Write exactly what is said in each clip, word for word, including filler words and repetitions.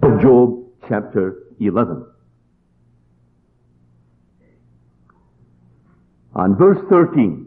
Job chapter eleven. And verse thirteen.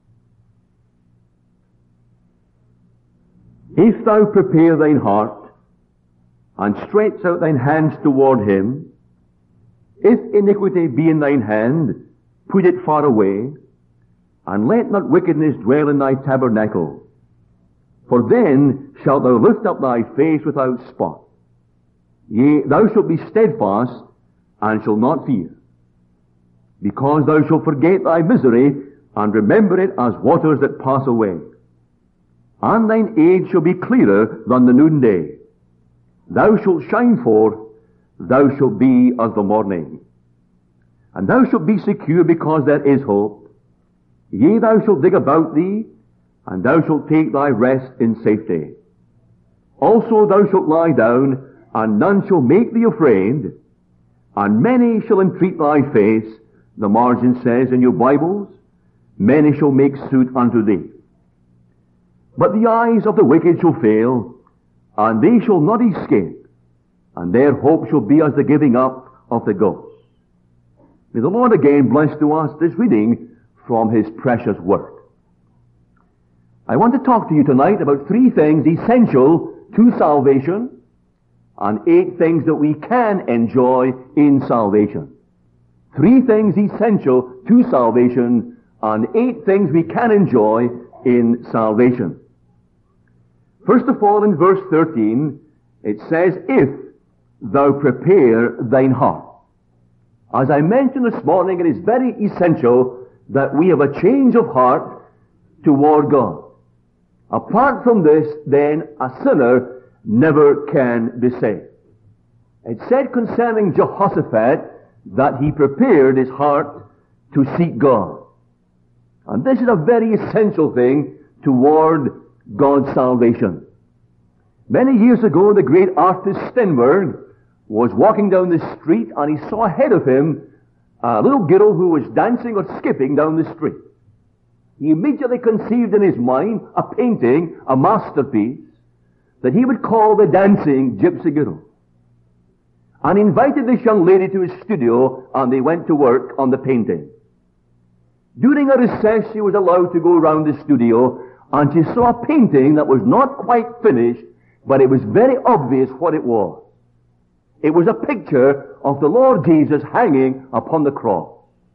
If thou prepare thine heart, and stretch out thine hands toward him, if iniquity be in thine hand, put it far away, and let not wickedness dwell in thy tabernacle. For then shalt thou lift up thy face without spot. Yea, thou shalt be steadfast, and shalt not fear. Because thou shalt forget thy misery, and remember it as waters that pass away. And thine age shall be clearer than the noonday. Thou shalt shine forth, thou shalt be as the morning. And thou shalt be secure because there is hope. Yea, thou shalt dig about thee, and thou shalt take thy rest in safety. Also thou shalt lie down, and none shall make thee afraid, and many shall entreat thy face. The margin says in your Bibles, many shall make suit unto thee. But the eyes of the wicked shall fail, and they shall not escape, and their hope shall be as the giving up of the ghost. May the Lord again bless to us this reading from His precious Word. I want to talk to you tonight about three things essential to salvation, and eight things that we can enjoy in salvation. Three things essential to salvation, and eight things we can enjoy in salvation. First of all, in verse thirteen, it says, if thou prepare thine heart. As I mentioned this morning, it is very essential that we have a change of heart toward God. Apart from this, then, a sinner never can be saved. It said concerning Jehoshaphat that he prepared his heart to seek God. And this is a very essential thing toward God's salvation. Many years ago, the great artist Stenberg was walking down the street, and he saw ahead of him a little girl who was dancing or skipping down the street. He immediately conceived in his mind a painting, a masterpiece, that he would call the Dancing Gypsy Girl. And invited this young lady to his studio, and they went to work on the painting. During a recess, she was allowed to go around the studio, and she saw a painting that was not quite finished, but it was very obvious what it was. It was a picture of the Lord Jesus hanging upon the cross.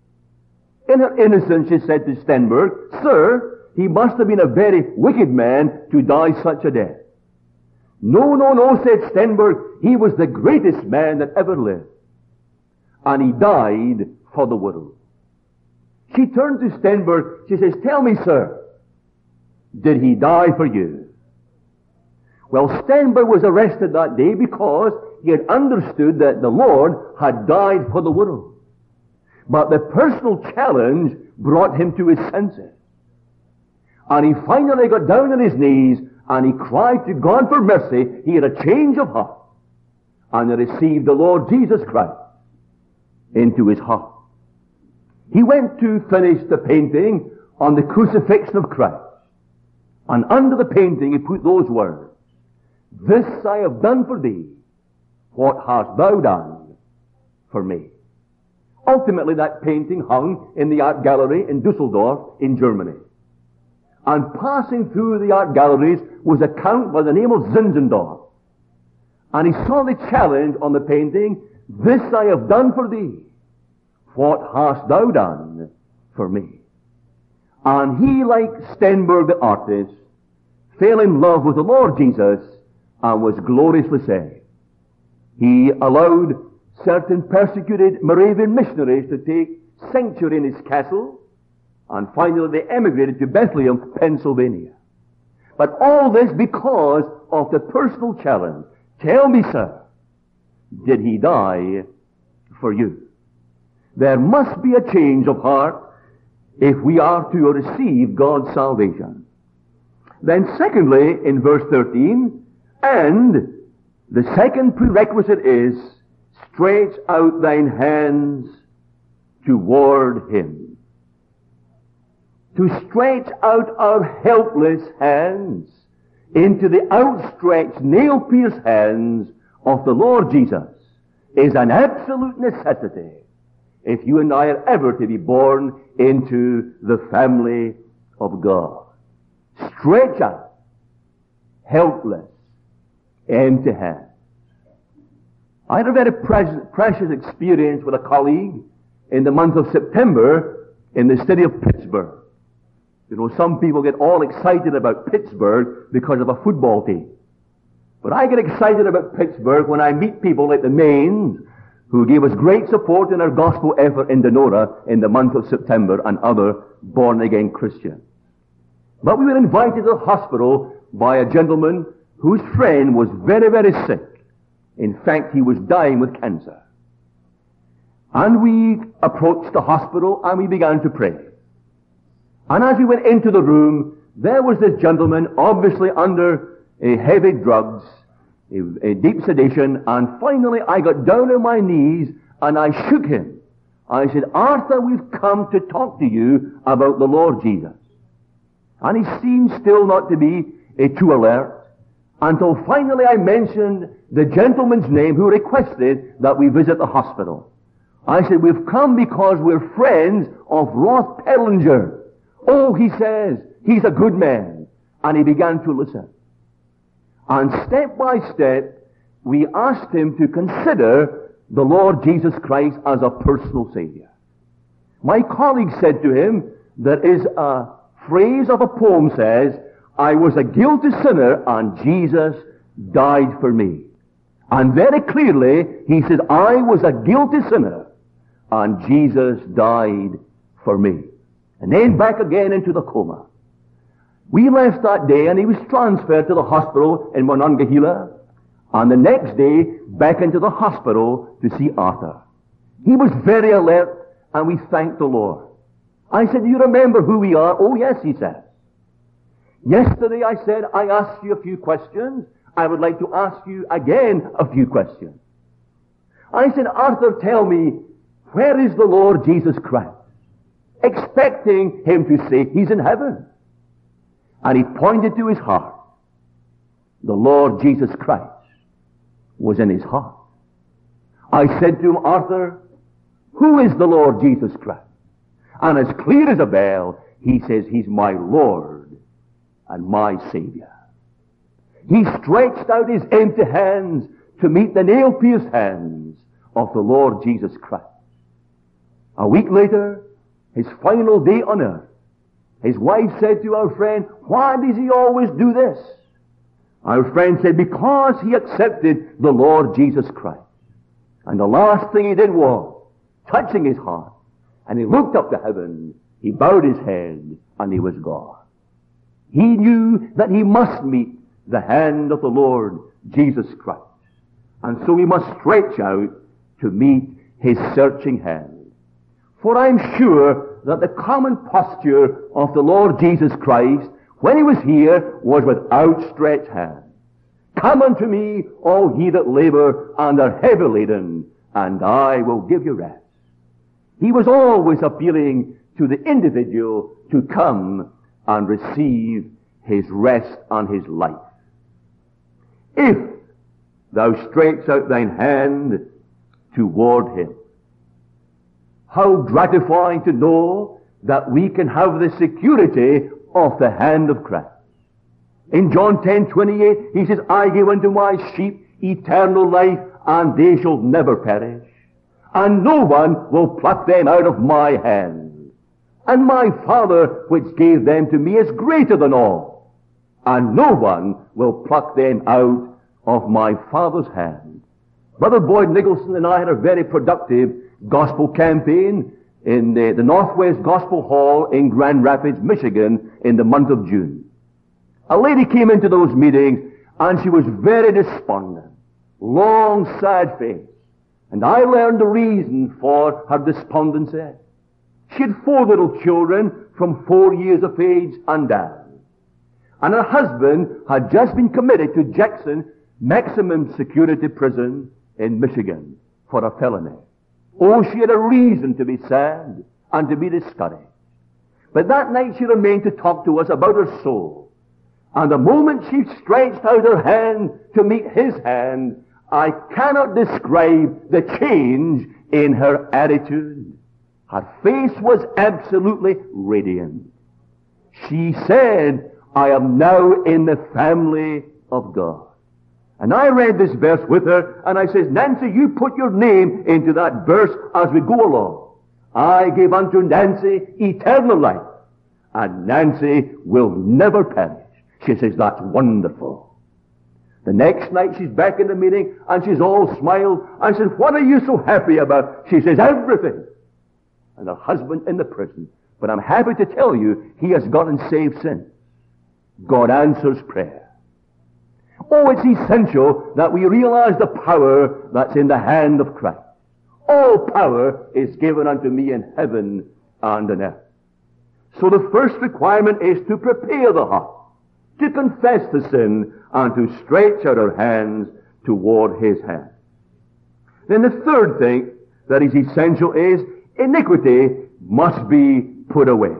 In her innocence, she said to Stenberg, "Sir, he must have been a very wicked man to die such a death." "No, no, no," said Stenberg, "he was the greatest man that ever lived. And he died for the world." She turned to Stenberg, she says, "Tell me, sir, did he die for you?" Well, Stenberg was arrested that day because he had understood that the Lord had died for the world. But the personal challenge brought him to his senses. And he finally got down on his knees and he cried to God for mercy. He had a change of heart. And he received the Lord Jesus Christ into his heart. He went to finish the painting on the crucifixion of Christ. And under the painting he put those words, "This I have done for thee. What hast thou done for me?" Ultimately, that painting hung in the art gallery in Dusseldorf in Germany. And passing through the art galleries was a count by the name of Zinzendorf. And he saw the challenge on the painting, "This I have done for thee. What hast thou done for me?" And he, like Stenberg the artist, fell in love with the Lord Jesus and was gloriously saved. He allowed certain persecuted Moravian missionaries to take sanctuary in his castle, and finally they emigrated to Bethlehem, Pennsylvania. But all this because of the personal challenge. Tell me, sir, did he die for you? There must be a change of heart if we are to receive God's salvation. Then secondly, in verse thirteen, and the second prerequisite is, stretch out thine hands toward him. To stretch out our helpless hands into the outstretched, nail-pierced hands of the Lord Jesus is an absolute necessity if you and I are ever to be born into the family of God. Stretch out, helpless, empty hands. I had a very precious, precious experience with a colleague in the month of September in the city of Pittsburgh. You know, some people get all excited about Pittsburgh because of a football team. But I get excited about Pittsburgh when I meet people like the Mains, who gave us great support in our gospel effort in Donora in the month of September, and other born-again Christians. But we were invited to the hospital by a gentleman whose friend was very, very sick. In fact, he was dying with cancer. And we approached the hospital and we began to pray. And as we went into the room, there was this gentleman, obviously under a heavy drugs, a, a deep sedation, and finally I got down on my knees and I shook him. I said, Arthur, we've come to talk to you about the Lord Jesus. And he seemed still not to be uh, too alert, until finally I mentioned the gentleman's name who requested that we visit the hospital. I said, we've come because we're friends of Roth Pellinger. Oh, he says, he's a good man. And he began to listen. And step by step, we asked him to consider the Lord Jesus Christ as a personal Savior. My colleague said to him, there is a phrase of a poem says, I was a guilty sinner and Jesus died for me. And very clearly, he said, I was a guilty sinner and Jesus died for me. And then back again into the coma. We left that day and he was transferred to the hospital in Monongahela. And the next day, back into the hospital to see Arthur. He was very alert and we thanked the Lord. I said, do you remember who we are? Oh yes, he said. Yesterday I said, I asked you a few questions. I would like to ask you again a few questions. I said, Arthur, tell me, where is the Lord Jesus Christ? Expecting him to say he's in heaven. And he pointed to his heart. The Lord Jesus Christ was in his heart. I said to him, Arthur, who is the Lord Jesus Christ? And as clear as a bell, he says, he's my Lord and my Savior. He stretched out his empty hands to meet the nail-pierced hands of the Lord Jesus Christ. A week later, his final day on earth, his wife said to our friend, why does he always do this? Our friend said, because he accepted the Lord Jesus Christ. And the last thing he did was, touching his heart, and he looked up to heaven, he bowed his head, and he was gone. He knew that he must meet the hand of the Lord Jesus Christ. And so he must stretch out to meet his searching hand. For I'm sure that the common posture of the Lord Jesus Christ, when he was here, was with outstretched hands. Come unto me, all ye that labor and are heavy laden, and I will give you rest. He was always appealing to the individual to come and receive his rest and his life. If thou stretch out thine hand toward him. How gratifying to know that we can have the security of the hand of Christ. In John ten twenty-eight, he says, I give unto my sheep eternal life, and they shall never perish. And no one will pluck them out of my hand. And my Father which gave them to me is greater than all. And no one will pluck them out of my Father's hand. Brother Boyd Nicholson and I had a very productive gospel campaign in the, the Northwest Gospel Hall in Grand Rapids, Michigan in the month of June. A lady came into those meetings and she was very despondent. Long, sad face. And I learned the reason for her despondency. She had four little children from four years of age and down. And her husband had just been committed to Jackson Maximum Security Prison in Michigan for a felony. Oh, she had a reason to be sad and to be discouraged. But that night she remained to talk to us about her soul. And the moment she stretched out her hand to meet his hand, I cannot describe the change in her attitude. Her face was absolutely radiant. She said, I am now in the family of God. And I read this verse with her, and I says, Nancy, you put your name into that verse as we go along. I give unto Nancy eternal life, and Nancy will never perish. She says, that's wonderful. The next night she's back in the meeting, and she's all smiled. I said, what are you so happy about? She says, everything. And her husband in the prison. But I'm happy to tell you, he has gotten saved since. God answers prayer. Oh, it's essential that we realize the power that's in the hand of Christ. All power is given unto me in heaven and on earth. So the first requirement is to prepare the heart, to confess the sin, and to stretch out our hands toward His hand. Then the third thing that is essential is iniquity must be put away.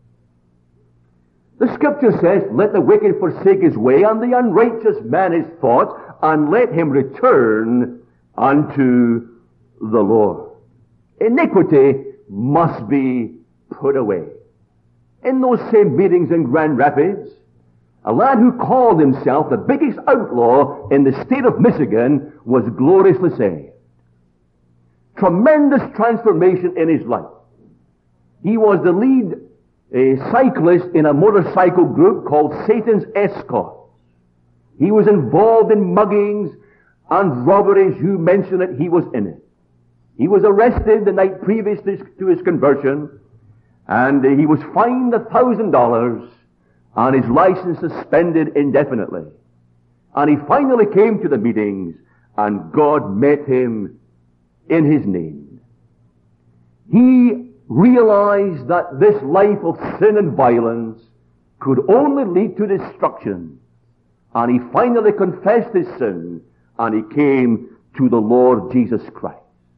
The Scripture says, let the wicked forsake his way, and the unrighteous man his thoughts, and let him return unto the Lord. Iniquity must be put away. In those same meetings in Grand Rapids, a lad who called himself the biggest outlaw in the state of Michigan was gloriously saved. Tremendous transformation in his life. He was the lead a cyclist in a motorcycle group called Satan's Escort. He was involved in muggings and robberies. You mention it, he was in it. He was arrested the night previous to his conversion, and he was fined a thousand dollars and his license suspended indefinitely. And he finally came to the meetings, and God met him in his name. He realized that this life of sin and violence could only lead to destruction. And he finally confessed his sin, and he came to the Lord Jesus Christ.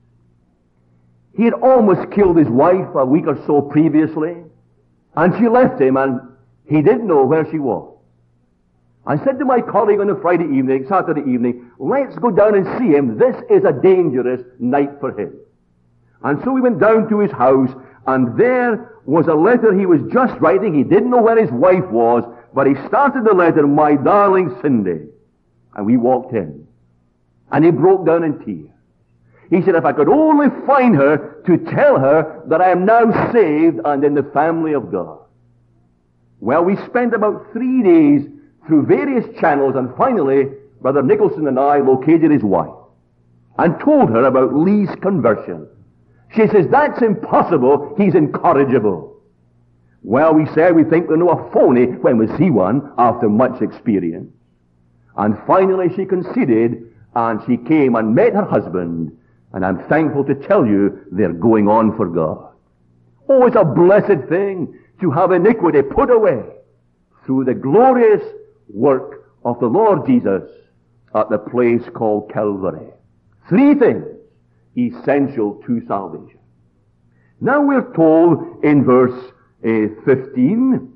He had almost killed his wife a week or so previously, and she left him, and he didn't know where she was. I said to my colleague on a Friday evening, Saturday evening, let's go down and see him. This is a dangerous night for him. And so we went down to his house, and there was a letter he was just writing. He didn't know where his wife was, but he started the letter, my darling Cindy. And we walked in. And he broke down in tears. He said, if I could only find her to tell her that I am now saved and in the family of God. Well, we spent about three days through various channels, and finally, Brother Nicholson and I located his wife and told her about Lee's conversion. She says, that's impossible. He's incorrigible. Well, we said we think we know a phony when we see one after much experience. And finally she conceded, and she came and met her husband. And I'm thankful to tell you they're going on for God. Oh, it's a blessed thing to have iniquity put away through the glorious work of the Lord Jesus at the place called Calvary. Three things essential to salvation. Now we're told in verse uh, fifteen,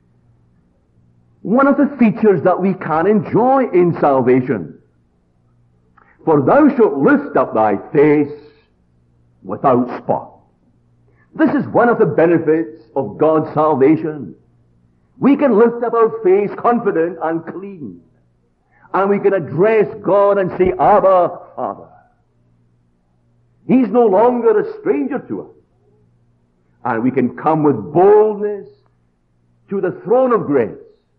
one of the features that we can enjoy in salvation. For thou shalt lift up thy face without spot. This is one of the benefits of God's salvation. We can lift up our face confident and clean. And we can address God and say, Abba, Father. He's no longer a stranger to us. And we can come with boldness to the throne of grace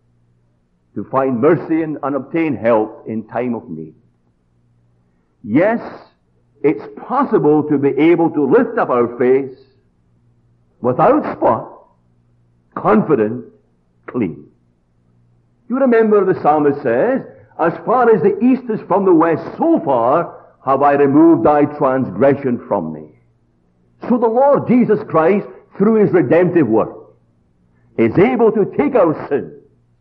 to find mercy and, and obtain help in time of need. Yes, it's possible to be able to lift up our face without spot, confident, clean. You remember the psalmist says, as far as the east is from the west, so far have I removed thy transgression from me. So the Lord Jesus Christ, through His redemptive work, is able to take our sins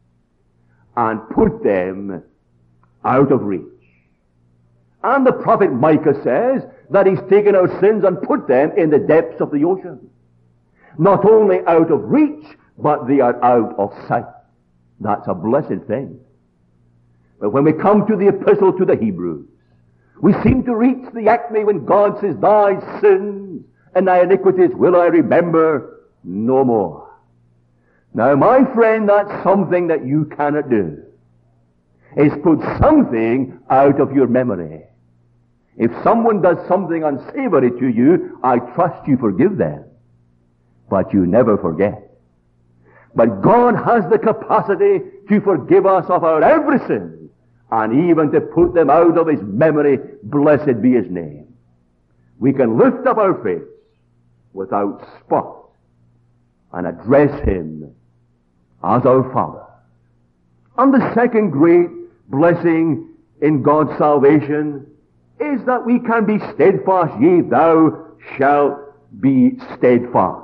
and put them out of reach. And the prophet Micah says that He's taken our sins and put them in the depths of the ocean. Not only out of reach, but they are out of sight. That's a blessed thing. But when we come to the epistle to the Hebrews, We seem to reach the acme when God says, thy sins and thy iniquities will I remember no more. Now, my friend, that's something that you cannot do, is put something out of your memory. If someone does something unsavory to you, I trust you forgive them, but you never forget. But God has the capacity to forgive us of our every sin, and even to put them out of His memory. Blessed be His name. We can lift up our face without spot and address Him as our Father. And the second great blessing in God's salvation is that we can be steadfast. Yea, thou shalt be steadfast.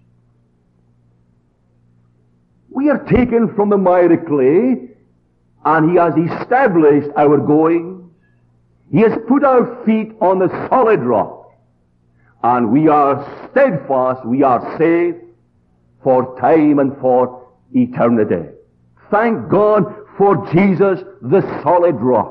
We are taken from the miry clay, and He has established our going. He has put our feet on the solid rock, and we are steadfast, we are safe for time and for eternity. Thank God for Jesus, the solid rock.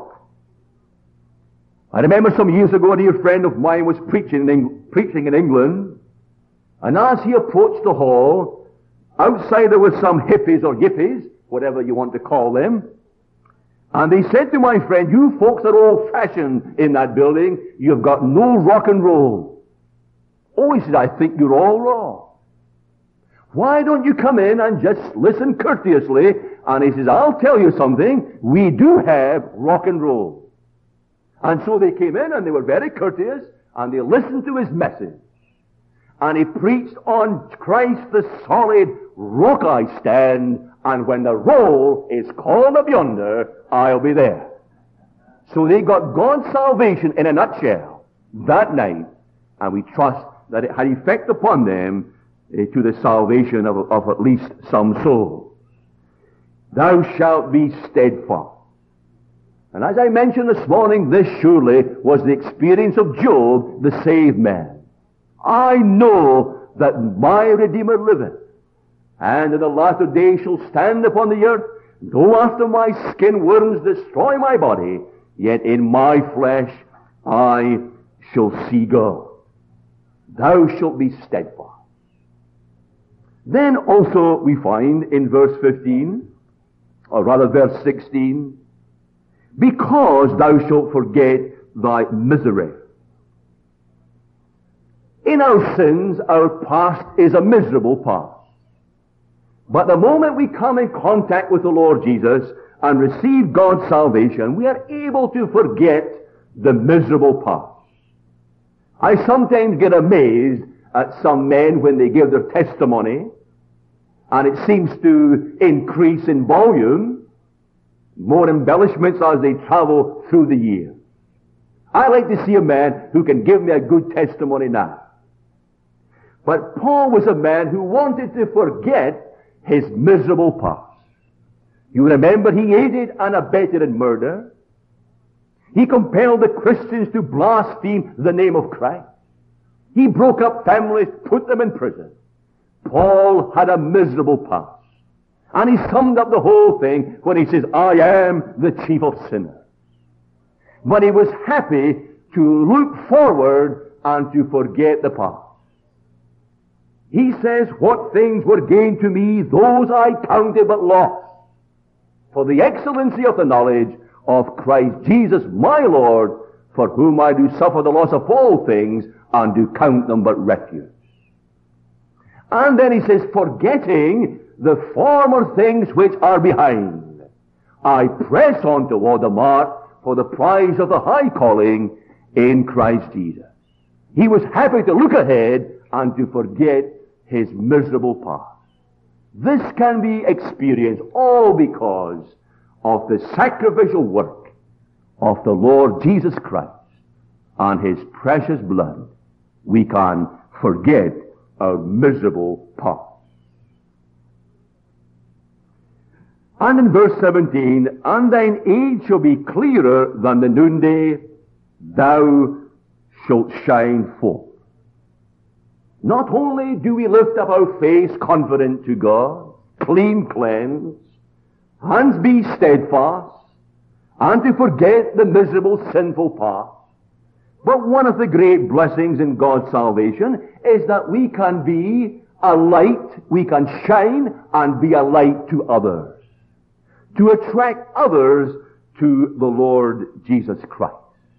I remember some years ago a dear friend of mine was preaching in, preaching in England, and as he approached the hall, outside there were some hippies or yippies, whatever you want to call them, and they said to my friend, you folks are old-fashioned in that building, you've got no rock and roll. Oh, he said, I think you're all wrong. Why don't you come in and just listen courteously? And he says, I'll tell you something, we do have rock and roll. And so they came in and they were very courteous, and they listened to his message. And he preached on Christ the solid rock I stand, and when the roll is called up yonder, I'll be there. So they got God's salvation in a nutshell that night, and we trust that it had effect upon them uh, to the salvation of, of at least some souls. Thou shalt be steadfast. And as I mentioned this morning, this surely was the experience of Job, the saved man. I know that my Redeemer liveth, and in the latter day shall stand upon the earth. Though after my skin worms destroy my body, yet in my flesh I shall see God. Thou shalt be steadfast. Then also we find in verse fifteen, or rather verse sixteen, because thou shalt forget thy misery. In our sins, our past is a miserable past. But the moment we come in contact with the Lord Jesus and receive God's salvation, we are able to forget the miserable past. I sometimes get amazed at some men when they give their testimony, and it seems to increase in volume, more embellishments as they travel through the years. I like to see a man who can give me a good testimony now. But Paul was a man who wanted to forget his miserable past. You remember he aided and abetted in murder. He compelled the Christians to blaspheme the name of Christ. He broke up families, put them in prison. Paul had a miserable past. And he summed up the whole thing when he says, I am the chief of sinners. But he was happy to look forward and to forget the past. He says, what things were gained to me, those I counted but loss, for the excellency of the knowledge of Christ Jesus my Lord, for whom I do suffer the loss of all things, and do count them but refuse. And then he says, forgetting the former things which are behind, I press on toward the mark for the prize of the high calling in Christ Jesus. He was happy to look ahead and to forget his miserable past. This can be experienced all because of the sacrificial work of the Lord Jesus Christ and his precious blood. We can forget our miserable past. And in verse seventeen, and thine age shall be clearer than the noonday, thou shalt shine forth. Not only do we lift up our face confident to God, clean cleansed, and be steadfast, and to forget the miserable sinful past, But one of the great blessings in God's salvation is that we can be a light, we can shine and be a light to others, to attract others to the Lord Jesus Christ.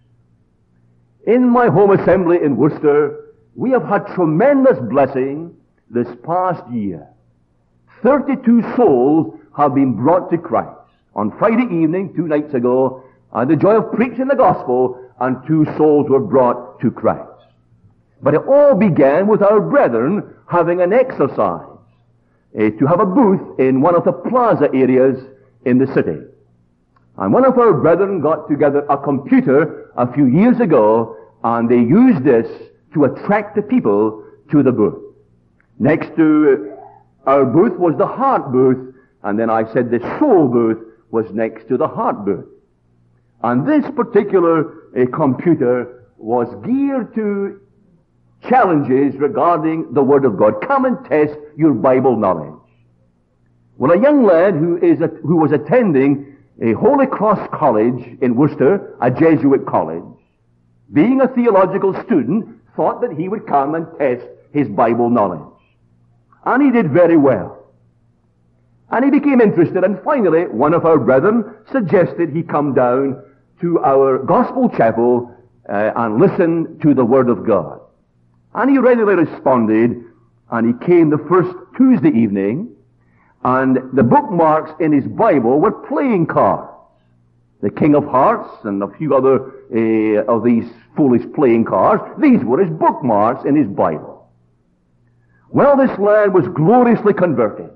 In my home assembly in Worcester, we have had tremendous blessing this past year. thirty-two souls have been brought to Christ. On Friday evening, two nights ago, I had the joy of preaching the gospel, and two souls were brought to Christ. But it all began with our brethren having an exercise, uh, to have a booth in one of the plaza areas in the city. And one of our brethren got together a computer a few years ago, and they used this to attract the people to the booth. Next to our booth was the heart booth, and then I said the soul booth was next to the heart booth. And this particular uh, computer was geared to challenges regarding the Word of God. Come and test your Bible knowledge. Well, a young lad who is a, who was attending a Holy Cross College in Worcester, a Jesuit college, being a theological student, thought that he would come and test his Bible knowledge. And he did very well. And he became interested, and finally one of our brethren suggested he come down to our gospel chapel uh, and listen to the Word of God. And he readily responded, and he came the first Tuesday evening, and the bookmarks in his Bible were playing cards. The King of Hearts and a few other uh, of these foolish playing cards, these were his bookmarks in his Bible. Well, this lad was gloriously converted.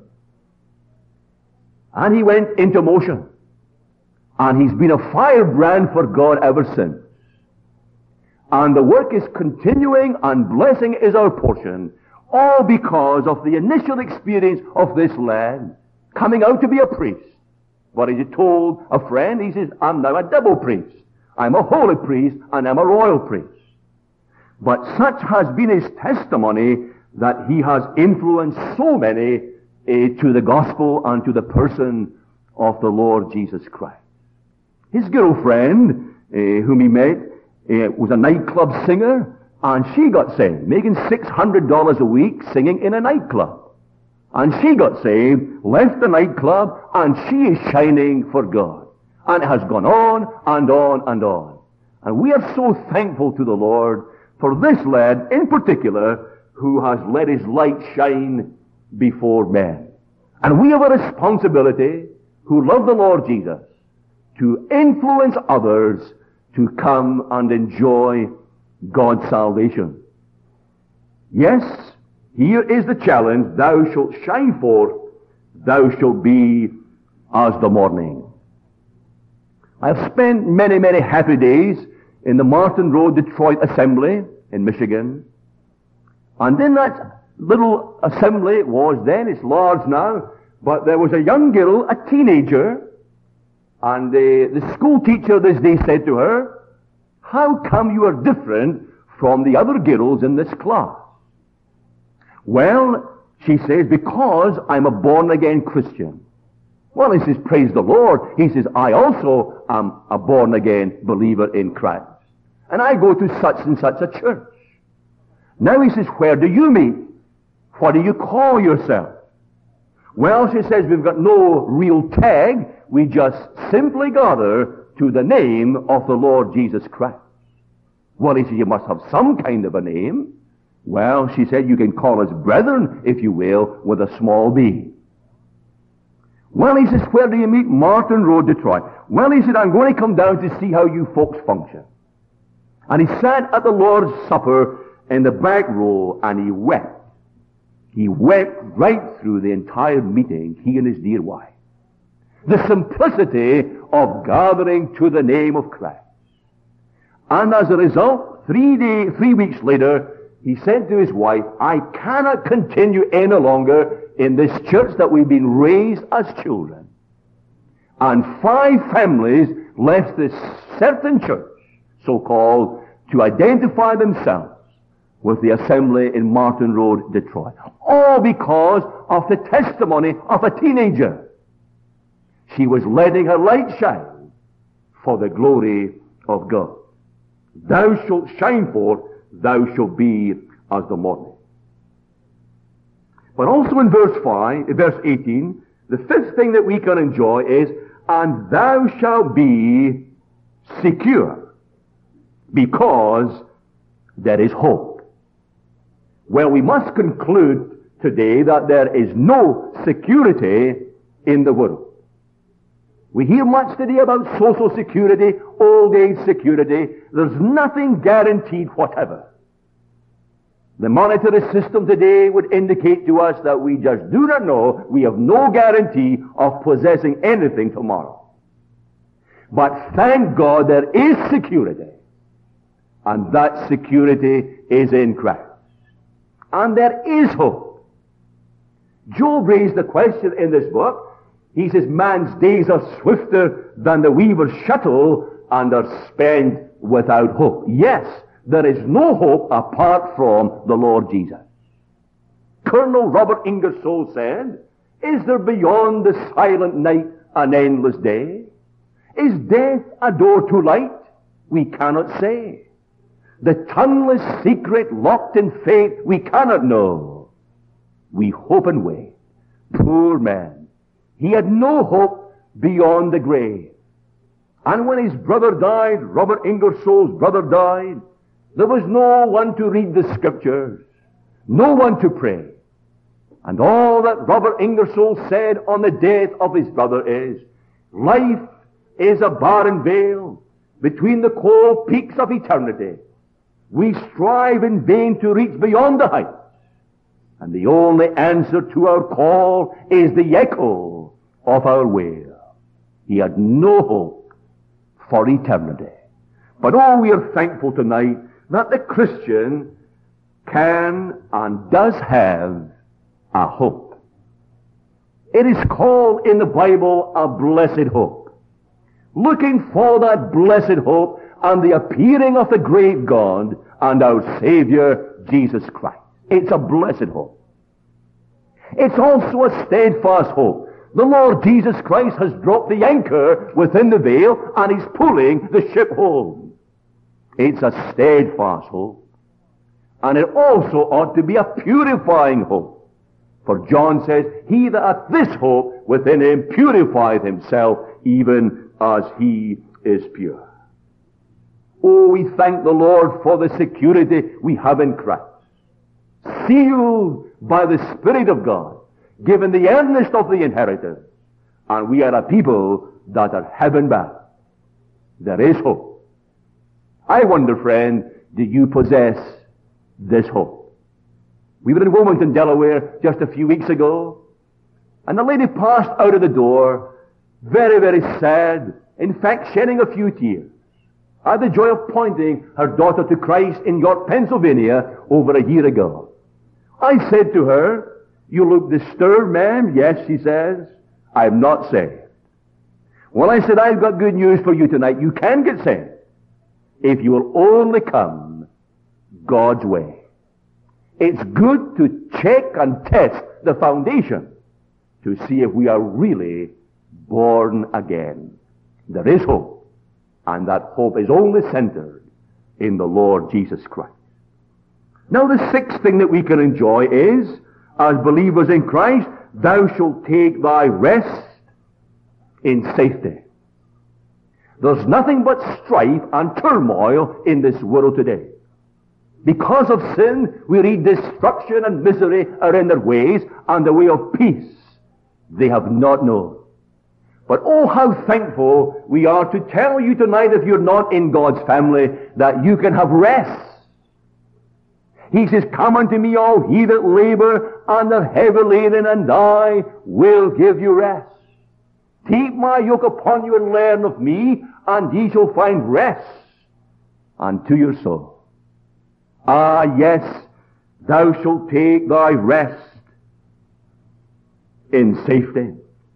And he went into motion. And he's been a firebrand for God ever since. And the work is continuing, and blessing is our portion, all because of the initial experience of this lad coming out to be a priest. But as he told a friend, he says, I'm now a double priest. I'm a holy priest and I'm a royal priest. But such has been his testimony that he has influenced so many uh, to the gospel and to the person of the Lord Jesus Christ. His girlfriend, uh, whom he met, uh, was a nightclub singer, and she got saved, making six hundred dollars a week singing in a nightclub. And she got saved, left the nightclub, and she is shining for God. And it has gone on and on and on. And we are so thankful to the Lord for this lad in particular who has let his light shine before men. And we have a responsibility, who love the Lord Jesus, to influence others to come and enjoy God's salvation. Yes, here is the challenge, thou shalt shine forth, thou shalt be as the morning. I have spent many, many happy days in the Martin Road Detroit Assembly in Michigan. And in that little assembly, it was then, it's large now, but there was a young girl, a teenager, and the, the school teacher this day said to her, how come you are different from the other girls in this class? Well, she says, because I'm a born-again Christian. Well, he says, praise the Lord. He says, I also am a born-again believer in Christ. And I go to such and such a church. Now he says, where do you meet? What do you call yourself? Well, she says, we've got no real tag. We just simply gather to the name of the Lord Jesus Christ. Well, he says, you must have some kind of a name. Well, she said, you can call us brethren, if you will, with a small b. Well, he says, where do you meet? Martin Road, Detroit. Well, he said, I'm going to come down to see how you folks function. And he sat at the Lord's Supper in the back row, and he wept. He wept right through the entire meeting, he and his dear wife. The simplicity of gathering to the name of Christ. And as a result, three day, three weeks later, he said to his wife, I cannot continue any longer in this church that we've been raised as children. And five families left this certain church, so-called, to identify themselves with the assembly in Martin Road, Detroit. All because of the testimony of a teenager. She was letting her light shine for the glory of God. Thou shalt shine forth, thou shalt be as the morning. But also in verse five, verse eighteen, the fifth thing that we can enjoy is, and thou shalt be secure, because there is hope. Well, we must conclude today that there is no security in the world. We hear much today about social security, old age security. There's nothing guaranteed whatever. The monetary system today would indicate to us that we just do not know. We have no guarantee of possessing anything tomorrow. But thank God there is security. And that security is in Christ. And there is hope. Job raised the question in this book. He says, man's days are swifter than the weaver's shuttle and are spent without hope. Yes, there is no hope apart from the Lord Jesus. Colonel Robert Ingersoll said, is there beyond the silent night an endless day? Is death a door to light? We cannot say. The tongueless secret locked in fate we cannot know. We hope and wait. Poor man. He had no hope beyond the grave. And when his brother died, Robert Ingersoll's brother died, there was no one to read the scriptures, no one to pray. And all that Robert Ingersoll said on the death of his brother is, life is a barren veil between the cold peaks of eternity. We strive in vain to reach beyond the heights. And the only answer to our call is the echo of our wail. He had no hope for eternity. But oh, we are thankful tonight that the Christian can and does have a hope. It is called in the Bible a blessed hope. Looking for that blessed hope and the appearing of the great God and our Savior, Jesus Christ. It's a blessed hope. It's also a steadfast hope. The Lord Jesus Christ has dropped the anchor within the veil and He's pulling the ship home. It's a steadfast hope. And it also ought to be a purifying hope. For John says, he that hath this hope within him purifieth himself even as he is pure. Oh, we thank the Lord for the security we have in Christ. Sealed by the Spirit of God, given the earnest of the inheritance, and we are a people that are heaven bound. There is hope. I wonder, friend, do you possess this hope? We were in Wilmington, Delaware, just a few weeks ago, and the lady passed out of the door, very, very sad, in fact, shedding a few tears. I had the joy of pointing her daughter to Christ in York, Pennsylvania, over a year ago. I said to her, you look disturbed, ma'am. Yes, she says, I'm not saved. Well, I said, I've got good news for you tonight. You can get saved if you will only come God's way. It's good to check and test the foundation to see if we are really born again. There is hope, and that hope is only centered in the Lord Jesus Christ. Now the sixth thing that we can enjoy is, as believers in Christ, thou shalt take thy rest in safety. There's nothing but strife and turmoil in this world today. Because of sin, we read destruction and misery are in their ways, and the way of peace they have not known. But oh, how thankful we are to tell you tonight, if you're not in God's family, that you can have rest. He says, come unto me, all ye that labor and are heavy laden, and I will give you rest. Take my yoke upon you and learn of me, and ye shall find rest unto your soul. Ah, yes, thou shalt take thy rest in safety.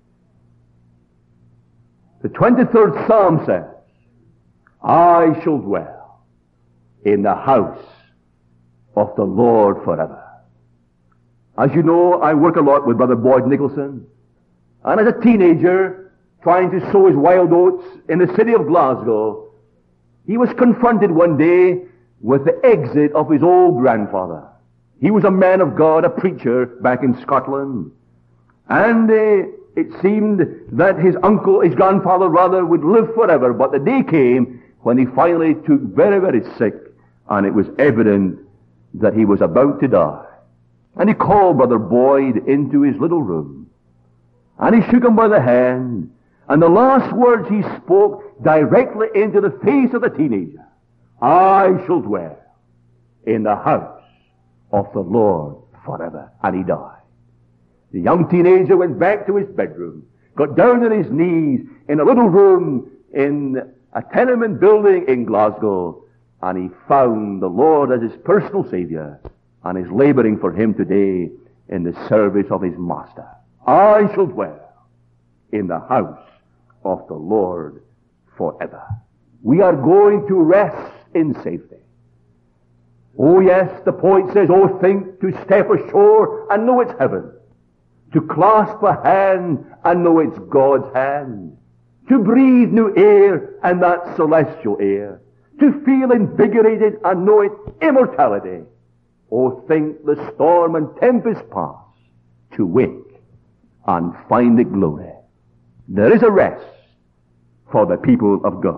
The twenty-third Psalm says, I shall dwell in the house of the Lord forever. As you know, I work a lot with Brother Boyd Nicholson. And as a teenager, trying to sow his wild oats in the city of Glasgow, He was confronted one day with the exit of his old grandfather. He was a man of God, a preacher back in Scotland. And uh, it seemed that his uncle, his grandfather rather, would live forever. But the day came when he finally took very, very sick, and it was evident that he was about to die. And he called Brother Boyd into his little room. And he shook him by the hand. And the last words he spoke directly into the face of the teenager. I shall dwell in the house of the Lord forever. And he died. The young teenager went back to his bedroom, got down on his knees in a little room in a tenement building in Glasgow, and he found the Lord as his personal Savior, and is laboring for him today in the service of his Master. I shall dwell in the house of the Lord forever. We are going to rest in safety. Oh yes, the poet says, oh, think to step ashore and know it's heaven. To clasp a hand and know it's God's hand. To breathe new air and that celestial air. To feel invigorated and know it's immortality. Oh, think the storm and tempest pass. To wake and find the glory. There is a rest for the people of God.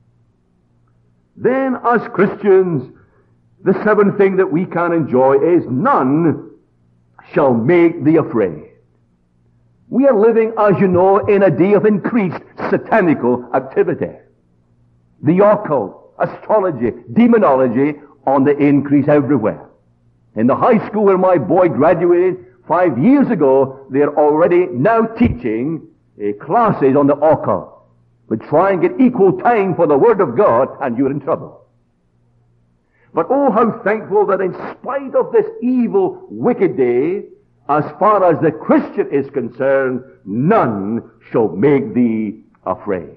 Then, as Christians, the seventh thing that we can enjoy is none shall make thee afraid. We are living, as you know, in a day of increased satanical activity. The occult, astrology, demonology on the increase everywhere. In the high school where my boy graduated five years ago, they're already now teaching uh, classes on the occult. But try and get equal time for the Word of God, and you're in trouble. But oh, how thankful that in spite of this evil, wicked day, as far as the Christian is concerned, none shall make thee afraid.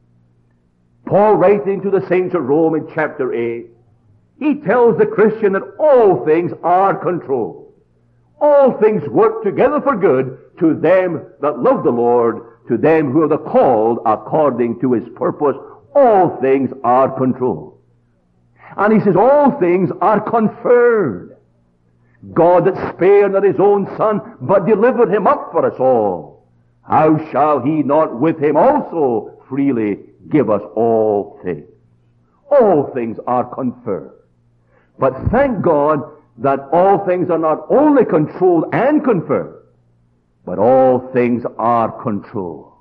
Paul, writing to the saints of Rome in chapter eight, he tells the Christian that all things are controlled. All things work together for good to them that love the Lord, to them who are the called according to his purpose. All things are controlled. And he says all things are conferred. God that spared not his own Son, but delivered him up for us all, how shall he not with him also freely give us all things? All things are conferred. But thank God that all things are not only controlled and conferred, but all things are controlled.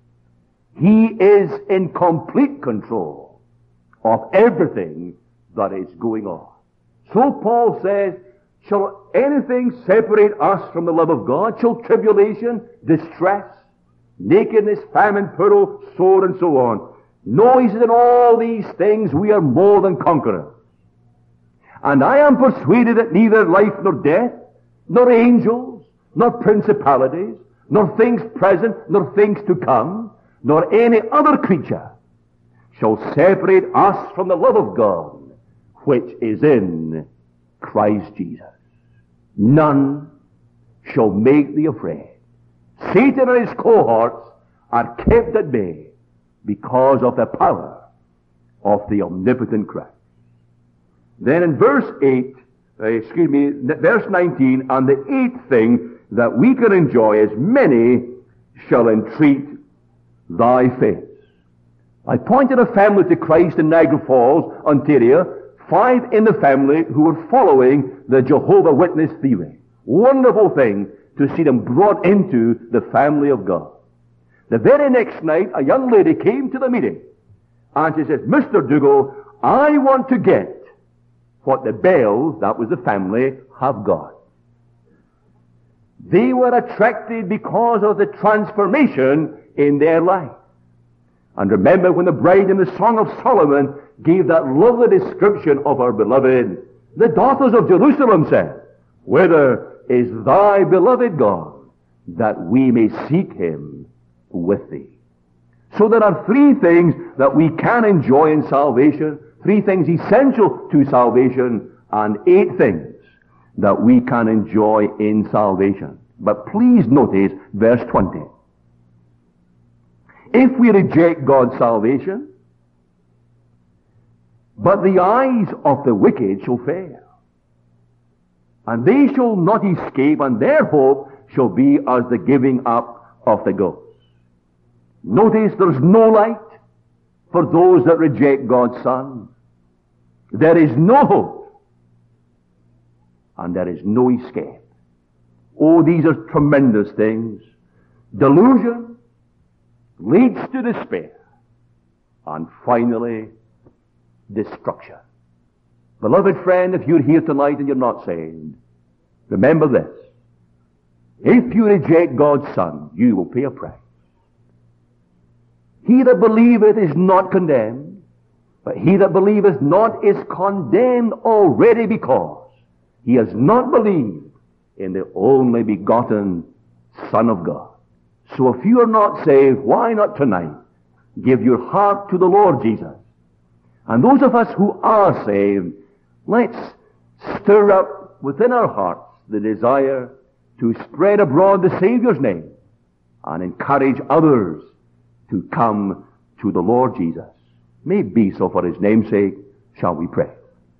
He is in complete control of everything that is going on. So Paul says, shall anything separate us from the love of God? Shall tribulation, distress, nakedness, famine, peril, sword, and so on? No, he says, in all these things we are more than conquerors. And I am persuaded that neither life nor death, nor angels, nor principalities, nor things present, nor things to come, nor any other creature shall separate us from the love of God, which is in Christ Jesus. None shall make thee afraid. Satan and his cohorts are kept at bay because of the power of the omnipotent Christ. Then in verse eight, uh, excuse me, verse nineteen, and the eighth thing that we can enjoy is many shall entreat thy face. I pointed a family to Christ in Niagara Falls, Ontario, five in the family who were following the Jehovah Witness theory. Wonderful thing to see them brought into the family of God. The very next night, a young lady came to the meeting, and she says, Mister Dougal, I want to get what the Bells, that was the family, have got. They were attracted because of the transformation in their life. And remember when the bride in the Song of Solomon gave that lovely description of our beloved, the daughters of Jerusalem said, whither is thy beloved gone, that we may seek him with thee? So there are three things that we can enjoy in salvation, three things essential to salvation, and eight things that we can enjoy in salvation. But please notice verse twenty. If we reject God's salvation, But the eyes of the wicked shall fail, and they shall not escape, and their hope shall be as the giving up of the ghost. Notice there's no light for those that reject God's Son. There is no hope, and there is no escape. Oh, these are tremendous things. Delusion leads to despair, and finally, destruction. Beloved friend, if you're here tonight and you're not saved, remember this. If you reject God's Son, you will pay a price. He that believeth is not condemned, but he that believeth not is condemned already, because he has not believed in the only begotten Son of God. So if you are not saved, why not tonight give your heart to the Lord Jesus? And those of us who are saved, let's stir up within our hearts the desire to spread abroad the Savior's name and encourage others to come to the Lord Jesus. May it be so for his name's sake. Shall we pray?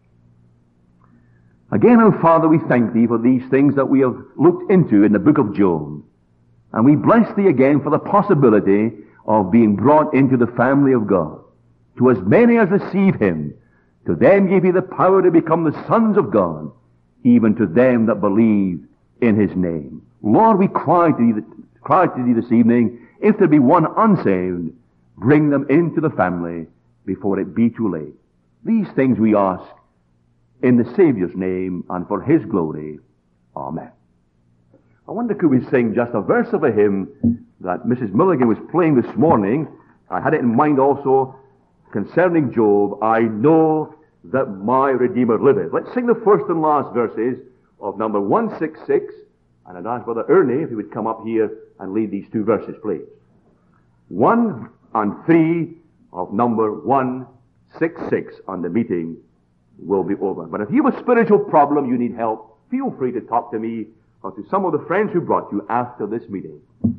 Again, our Father, we thank thee for these things that we have looked into in the book of Job. And we bless thee again for the possibility of being brought into the family of God. To as many as receive him, to them give he the power to become the sons of God, even to them that believe in his name. Lord, we cry to thee, cry to thee this evening, if there be one unsaved, bring them into the family before it be too late. These things we ask in the Savior's name and for his glory. Amen. I wonder could we sing just a verse of a hymn that Missus Milligan was playing this morning. I had it in mind also concerning Job. I know that my Redeemer liveth. Let's sing the first and last verses of number one sixty-six. And I'd ask Brother Ernie if he would come up here and lead these two verses, please. One and three of number one sixty-six, and the meeting will be over. But if you have a spiritual problem, you need help, feel free to talk to me or to some of the friends who brought you after this meeting.